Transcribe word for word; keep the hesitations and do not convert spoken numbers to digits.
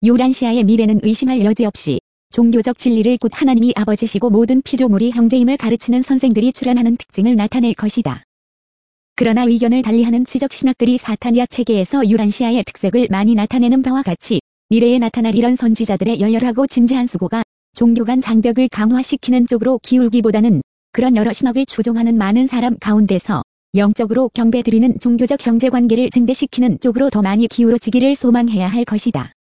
유란시아의 미래는 의심할 여지 없이 종교적 진리를 곧 하나님이 아버지시고 모든 피조물이 형제임을 가르치는 선생들이 출현하는 특징을 나타낼 것이다. 그러나 의견을 달리하는 지적 신학들이 사타니아 체계에서 유란시아의 특색을 많이 나타내는 바와 같이 미래에 나타날 이런 선지자들의 열렬하고 진지한 수고가 종교 간 장벽을 강화시키는 쪽으로 기울기보다는 그런 여러 신학을 추종하는 많은 사람 가운데서 영적으로 경배드리는 종교적 형제관계를 증대시키는 쪽으로 더 많이 기울어지기를 소망해야 할 것이다.